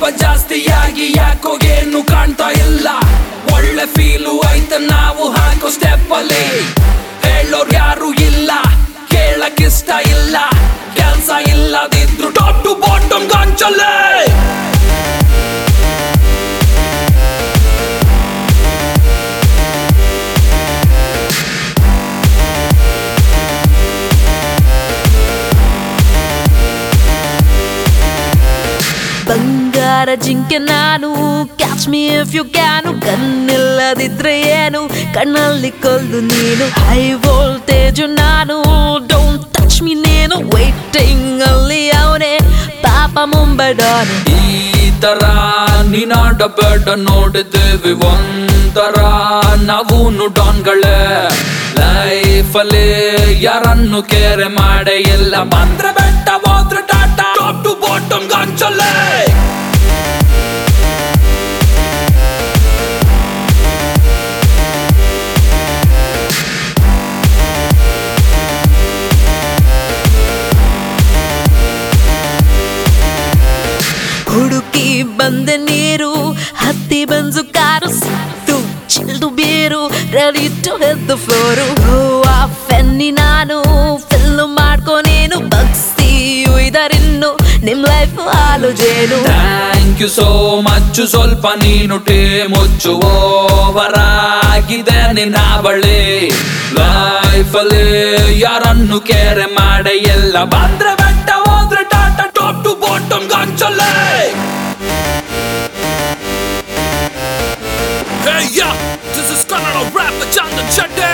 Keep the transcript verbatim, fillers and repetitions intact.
ಜಾಸ್ತಿಯಾಗಿ ಯಾಕೋ ಏನು ಕಾಣ್ತಾ ಇಲ್ಲ ಒಳ್ಳೆ ಫೀಲು ಐತೆ ನಾವು ಹಾಕೋ ಸ್ಟೆಪ್ ಅಲ್ಲಿ ಹೇಳೋರ್ ಯಾರು ಇಲ್ಲ ಕೇಳಕ್ಕಿಷ್ಟ ಇಲ್ಲ ಕೆಲ್ಸ ಇಲ್ಲದಿದ್ರು ಟಾಪ್ ಟು ಬಾಟಮ್ ಗಾಂಚಲ್ಲೇ ಬಂಗಾರ ಜಿಂಕೆ ನಾನು catch me if you can ಕಣ್ಣಿಲ್ಲದಿದ್ರೆ ಏನು ಕಣ್ಣಲ್ಲಿ ಕೊಲ್ದು ನೀನು ಹೈ ವೋಲ್ಟೇಜ್ ನಾನು ಡೋಂಟ್ ಟಚ್ ಮೀ ನೀನು ವೈಟಿಂಗ್ ಅಲ್ಲಿ ಅವನೇ ಪಾಪ ಮುಂಬೈ ಡಾನ್ ಈ ತರ ನೀನಾಡಬೇಡ ನೋಡಿದ್ದೇವೆ ಒಂಥರ ನಾವೂನು ಡಾನ್ಗಳೇ ಲೈಫಲ್ಲಿ ಯಾರನ್ನು ಕೇರೆ ಮಾಡೇ ಇಲ್ಲ ಬಂದ್ರೆ ಬೆಟ್ಟ ಹೋದ್ರೆ ಟಾಟಾ ಟಾಪ್ ಟು ಬಾಟಮ್ ಗಾಂಚಲ್ಲೇ ಹುಡುಕಿ ಬಂದೆ ನೀರು ಹತ್ತಿ ಬಂಜು ಕಾರು ಸಿಕ್ತು chilled beer ready to hit the floor Goa feni ನಾನು ಫಿಲ್ ಮಾಡ್ಕೊ ನೀನು ಬಗ್ಸಿ ಉಯ್ದರಿನ್ನು ನಿಮ್ ಲೈಫ್ ಹಾಲು ಜೇನು ಥ್ಯಾಂಕ್ ಯು ಸೋ ಮಚ್ ಸ್ವಲ್ಪ ನೀನು ಟೇ ಮುಚ್ಚು ಓವರ್ ಆಗಿದೆ ನಿನ್ನ ಬಳಿ ಲೈಫಲ್ಲಿ ಯಾರನ್ನು ಕೇರೆ ಮಾಡೆ ಎಲ್ಲ ಬಂದ್ರೆ ಬೆಟ್ಟ ಹೋದ್ರೆ ಟಾಟಾ ಟಾಪ್ ಟು ಬಾಟಮ್ ಗಾಂಚಲ್ಲೇ Hey yeah, this is Kannada rapper Chandan Chette.